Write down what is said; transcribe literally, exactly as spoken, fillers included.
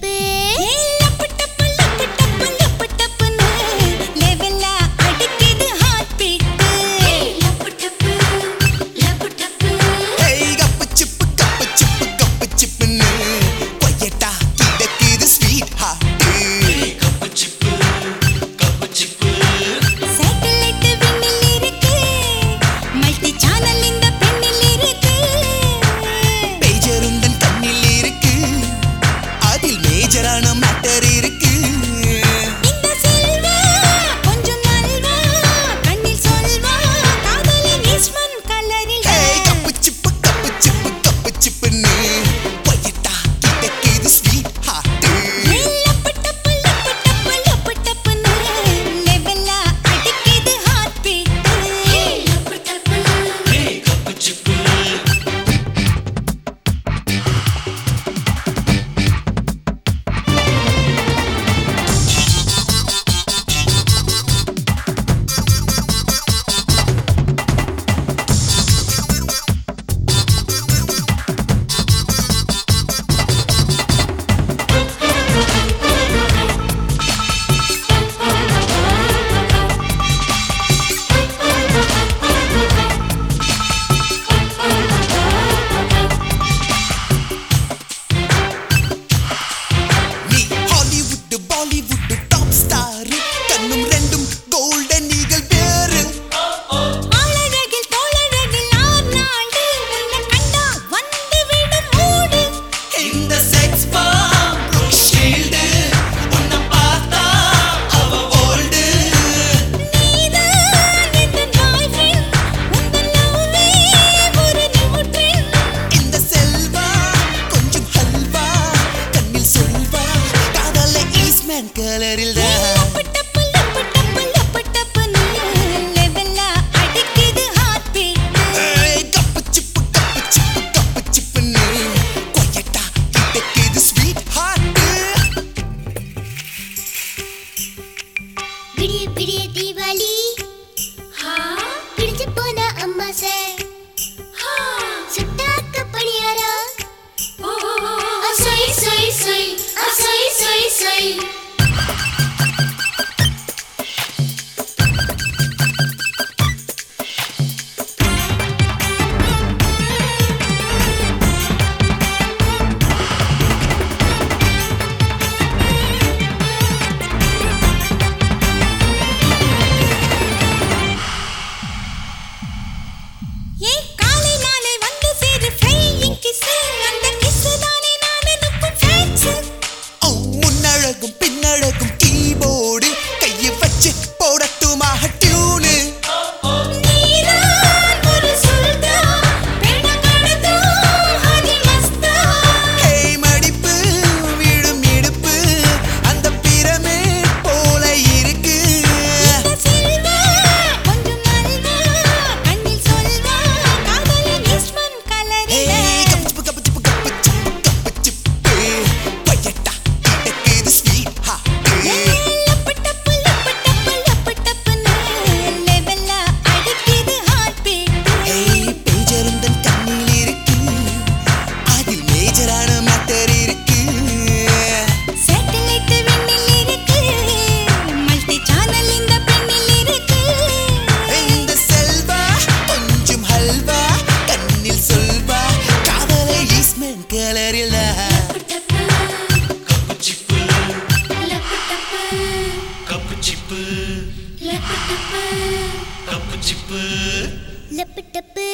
டப்பு லப்பு டப்பு லப்பு டப்பு லப்பு டப்புன்னு லெவலா அடிக்குது ஹார்ட் பீட் லப்பு டப்பு லப்பு டப்பு ஏய் கப்பு சிப்பு கப்பு சிப்பு கப்பு சிப்புன்னு கொய்யட்டா கிடக்குது ஸ்வீட் ஹார்ட் ஏய் கப்பு சிப்பு கப்பு சிப்பு சேட்டலைட் விண்ணில் இருக்கு மல்டி சேனல் இந்த பெண்ணில் இருக்கு பேஜருந்தன் கண்ணில் இருக்கு அதில் மேஜரான மேட்டர் இருக்கு இந்த செல்வா கொஞ்சம் நல்வா கண்ணில் சொல்வா காதலின் இஸ்மன் கலரில் ஏய் கப்பு சிப்பு கப்பு சிப்பு கப்பு சிப்புன்னு கொய்யட்டா கிடக்குது ஸ்வீட் ஹார்ட் லப்பு டப்பு லப்பு டப்பு லப்பு டப்புன்னு லெவலா அடிக்குது ஹார்ட் பீட் லப்பு டப்பு ஏய் கப்பு சிப்பு நீ ஹாலிவுட் பாலிவுட் டாப் ஸ்டார் கண்ணும் ரெண்டும் கோல்டன் ஈகிள் பேரு ஆளழகில் தோளழகில் ஆர் நாடு உன்னை கண்டா வந்து விடும் மூடு இந்த செக்ஸ் பாம் ப்ரூக் ஷீல்டு உன்னை பார்த்தா அவ ஓல்டு நீதான் என் பாய் ஃப்ரெண்ட் உந்தன் லவ்வே ஒரு நியூட்ரன் இந்த செல்வா கொஞ்சம் ஹல்வா கண்ணில் சொல்வா காதல ஈஸ்மேன் கலரில் தான் லப்பு டப்பு லப்பு டப்பு லப்பு டப்புன்னு லெவலா அடிக்குது ஹார்ட் பீட் ஏய் கப்பு சிப்பு கப்பு சிப்பு கப்பு சிப்புன்னு கொய்யட்டா கிடக்குது ஸ்வீட் ஹார்ட் விடிய விடிய தீபாவளி பிடிச்சு போன அம்மா சார் சுட்டாக்க பணியாரா சொய் சொய் சொய் சொய் சொய் சொய் ஏ காலை நாளை வந்து சேரு ஃப்ளையிங் கிஸ் அந்த கிஸ் தானே நான் அனுப்பும் ஃபேக்ஸ் ஓ முன்னழகும் பின்னழகும் கீபோர்டு கையை வச்சு போடட்டுமா டியூனு நீதான் ஒரு சுல்தான் பெண்ணம் கடத்தும் ஹாஜி மஸ்தான் ஹேய் மடிப்பு விடும் இடுப்பு அந்த பிரமே போல இருக்கு இந்த செல்வா கொஞ்சம் நல்வா கண்ணில் சொல்வா காதலின் இஸ்மன் கலரில் ஏய் கப்பு கப்பு சிப்பு கப்பு சிப்பு கப்பு சிப்பு கொய்யட்டா கிடக்குது ஸ்வீட் ஹார்ட் லப்பு டப்பு லப்பு டப்பு லப்பு டப்புன்னு லெவலா அடிக்குது ஹார்ட் பீட் ஏய் பேஜருந்தன் கண்ணில் இருக்கு அதில் மேஜரான மேட்டர் இருக்கு சேட்டலைட் விண்ணில் இருக்கு மல்டி சேனல் இந்த பெண்ணில் இருக்கு இந்த செல்வா கொஞ்சம் ஹல்வா கண்ணில் சொல்வா காதலை ஈஸ்மேன் கலரில் கப்பு சிப்பு கப்பு சிப்பு கப்பு சிப்பு லப்பு டப்பு